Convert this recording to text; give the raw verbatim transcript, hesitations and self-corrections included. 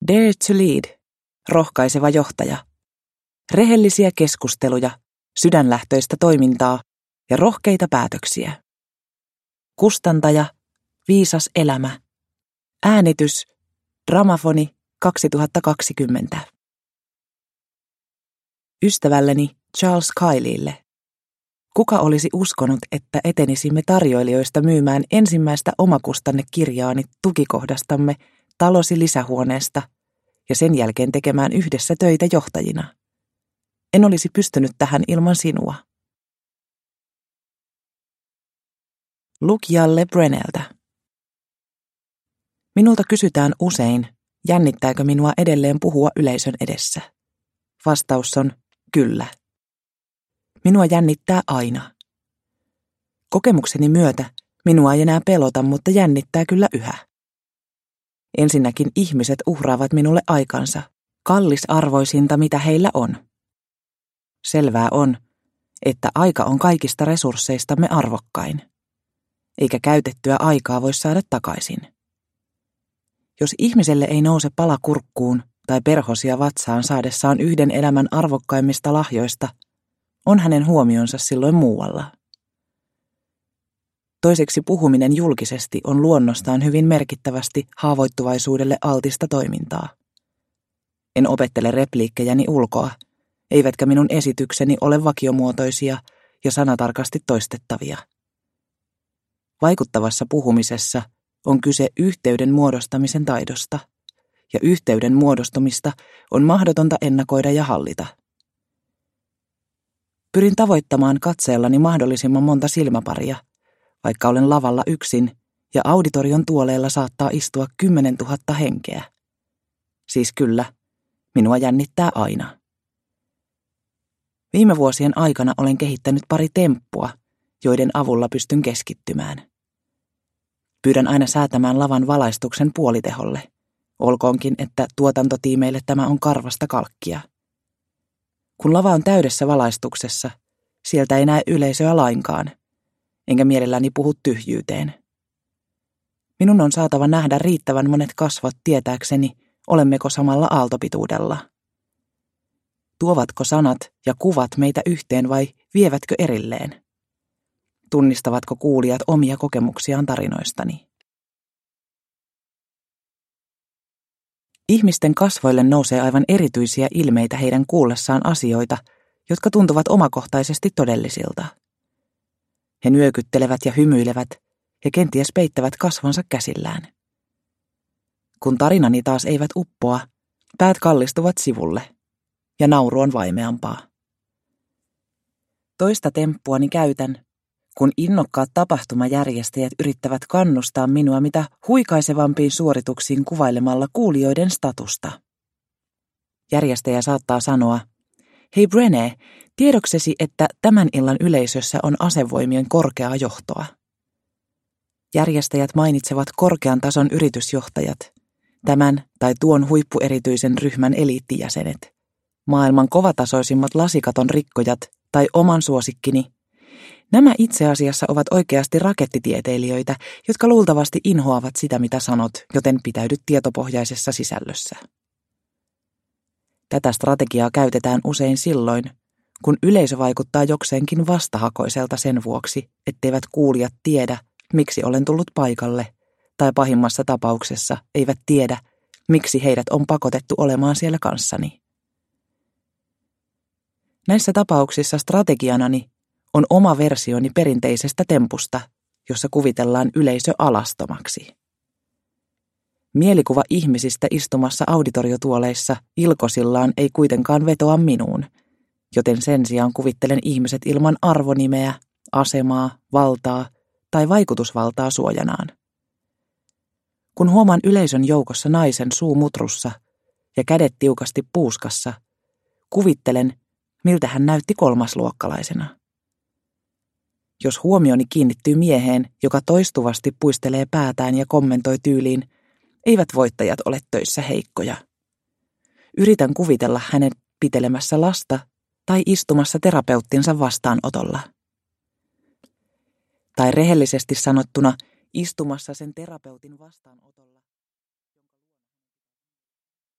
Dare to lead, rohkaiseva johtaja. Rehellisiä keskusteluja, sydänlähtöistä toimintaa ja rohkeita päätöksiä. Kustantaja, viisas elämä. Äänitys, Dramafoni kaksituhattakaksikymmentä. Ystävälleni Charles Kylelle. Kuka olisi uskonut, että etenisimme tarjoilijoista myymään ensimmäistä omakustannekirjaani tukikohdastamme talosi lisähuoneesta ja sen jälkeen tekemään yhdessä töitä johtajina? En olisi pystynyt tähän ilman sinua. Lukijalle Brenneltä. Minulta kysytään usein, jännittääkö minua edelleen puhua yleisön edessä. Vastaus on kyllä. Minua jännittää aina. Kokemukseni myötä minua ei enää pelota, mutta jännittää kyllä yhä. Ensinnäkin ihmiset uhraavat minulle aikansa, kallisarvoisinta mitä heillä on. Selvää on, että aika on kaikista resursseistamme arvokkain, eikä käytettyä aikaa voi saada takaisin. Jos ihmiselle ei nouse pala kurkkuun tai perhosia vatsaan saadessaan yhden elämän arvokkaimmista lahjoista, on hänen huomionsa silloin muualla. Toiseksi puhuminen julkisesti on luonnostaan hyvin merkittävästi haavoittuvaisuudelle altista toimintaa. En opettele repliikkejäni ulkoa, eivätkä minun esitykseni ole vakiomuotoisia ja sanatarkasti toistettavia. Vaikuttavassa puhumisessa on kyse yhteyden muodostamisen taidosta, ja yhteyden muodostumista on mahdotonta ennakoida ja hallita. Pyrin tavoittamaan katseellani mahdollisimman monta silmäparia, vaikka olen lavalla yksin ja auditorion tuoleilla saattaa istua kymmenen tuhatta henkeä. Siis kyllä, minua jännittää aina. Viime vuosien aikana olen kehittänyt pari temppua, joiden avulla pystyn keskittymään. Pyydän aina säätämään lavan valaistuksen puoliteholle, olkoonkin, että tuotantotiimeille tämä on karvasta kalkkia. Kun lava on täydessä valaistuksessa, sieltä ei näe yleisöä lainkaan, enkä mielelläni puhu tyhjyyteen. Minun on saatava nähdä riittävän monet kasvot tietääkseni, olemmeko samalla aaltopituudella. Tuovatko sanat ja kuvat meitä yhteen vai vievätkö erilleen? Tunnistavatko kuulijat omia kokemuksiaan tarinoistani? Ihmisten kasvoille nousee aivan erityisiä ilmeitä heidän kuullessaan asioita, jotka tuntuvat omakohtaisesti todellisilta. He nyökyttelevät ja hymyilevät ja kenties peittävät kasvonsa käsillään. Kun tarinani taas eivät uppoa, päät kallistuvat sivulle ja nauru on vaimeampaa. Toista temppuani käytän, kun innokkaat tapahtumajärjestäjät yrittävät kannustaa minua mitä huikaisevampiin suorituksiin kuvailemalla kuulijoiden statusta. Järjestäjä saattaa sanoa, hei Brené, tiedoksesi, että tämän illan yleisössä on asevoimien korkeaa johtoa. Järjestäjät mainitsevat korkean tason yritysjohtajat, tämän tai tuon huippuerityisen ryhmän eliittijäsenet, maailman kovatasoisimmat lasikaton rikkojat tai oman suosikkini. Nämä itse asiassa ovat oikeasti rakettitieteilijöitä, jotka luultavasti inhoavat sitä, mitä sanot, joten pitäydy tietopohjaisessa sisällössä. Tätä strategiaa käytetään usein silloin, kun yleisö vaikuttaa jokseenkin vastahakoiselta sen vuoksi, etteivät kuulijat tiedä, miksi olen tullut paikalle, tai pahimmassa tapauksessa eivät tiedä, miksi heidät on pakotettu olemaan siellä kanssani. Näissä tapauksissa strategianani on oma versioni perinteisestä tempusta, jossa kuvitellaan yleisö alastomaksi. Mielikuva ihmisistä istumassa auditoriotuoleissa ilkosillaan ei kuitenkaan vetoa minuun, joten sen sijaan kuvittelen ihmiset ilman arvonimeä, asemaa, valtaa tai vaikutusvaltaa suojanaan. Kun huomaan yleisön joukossa naisen suu mutrussa ja kädet tiukasti puuskassa, kuvittelen, miltä hän näytti kolmasluokkalaisena. Jos huomioni kiinnittyy mieheen, joka toistuvasti puistelee päätään ja kommentoi tyyliin, eivät voittajat ole töissä heikkoja. Yritän kuvitella hänet pitelemässä lasta tai istumassa terapeuttinsa vastaanotolla. Tai rehellisesti sanottuna istumassa sen terapeutin vastaanotolla.